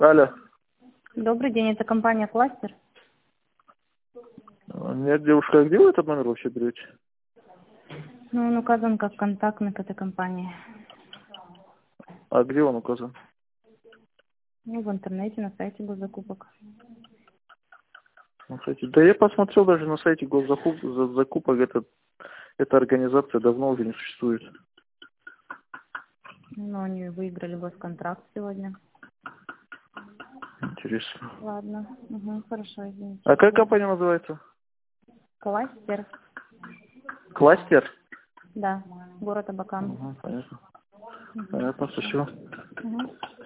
Алло. Добрый день, это компания «Кластер». Нет, девушка, а где вы этот номер вообще берете? Ну, он указан как контактный к этой компании. А где он указан? Ну, в интернете, на сайте госзакупок. На сайте. Да я посмотрел даже на сайте госзакупок, эта организация давно уже не существует. Ну, они выиграли госконтракт сегодня. Интересно. Ладно, хорошо, извините. А как компания называется? «Кластер». Кластер? Да, город Абакан. Понятно. Понятно, спасибо. Угу.